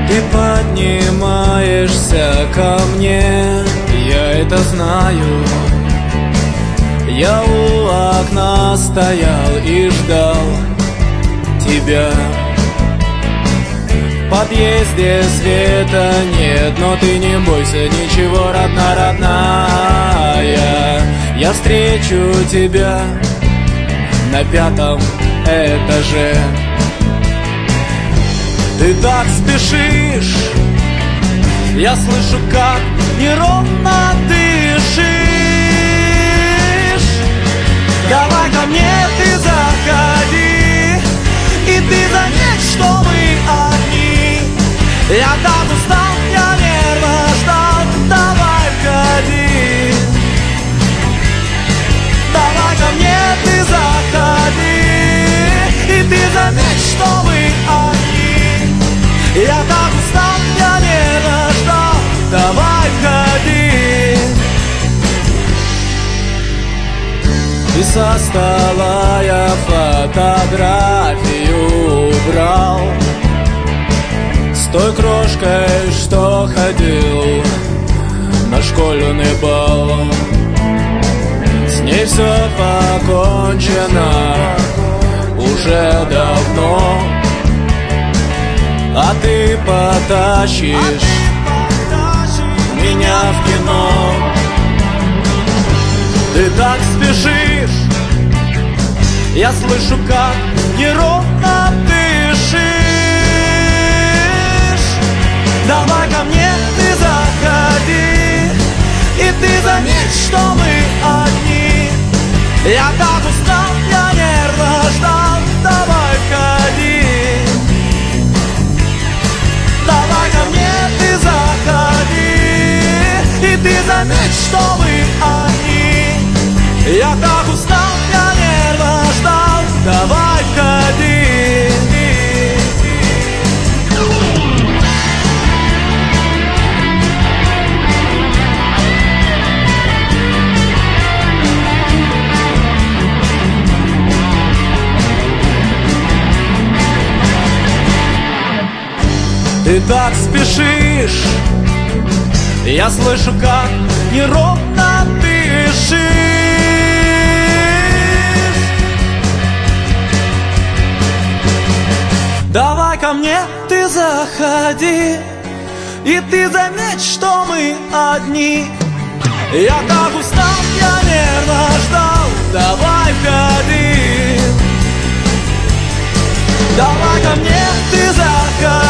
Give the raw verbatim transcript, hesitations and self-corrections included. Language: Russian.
Ты поднимаешься ко мне, я это знаю. Я у окна стоял и ждал тебя. В подъезде света нет, но ты не бойся, ничего, родна, родная. Я встречу тебя на пятом этаже. Ты так спешишь, я слышу, как неровно дышишь. Давай ко мне, ты заходи, и ты заметь, что мы одни. Я так устал, я нервно ждал, давай входи. Давай ко мне, ты заходи, и ты заметь, что мы одни. Я так устал, я нервно ждал, давай входи. И со стола я фотографию убрал с той крошкой, что ходил на школьный бал. С ней все покончено уже давно, а ты потащишь меня в кино. Ты так спешишь, я слышу, как неровно дышишь. Давай ко мне, ты заходи, и ты заметь, что мы одни. Я так устал, я нервно ждал, давай входи. Давай ко мне, ты заходи, и ты заметь, что мы одни. Я так устал, я нервно ждал, давай входи. Ты так спешишь, я слышу, как неровно дышишь. Давай ко мне, ты заходи, и ты заметь, что мы одни. Я так устал, я нервно ждал, давай входи. Давай ко мне, ты заходи,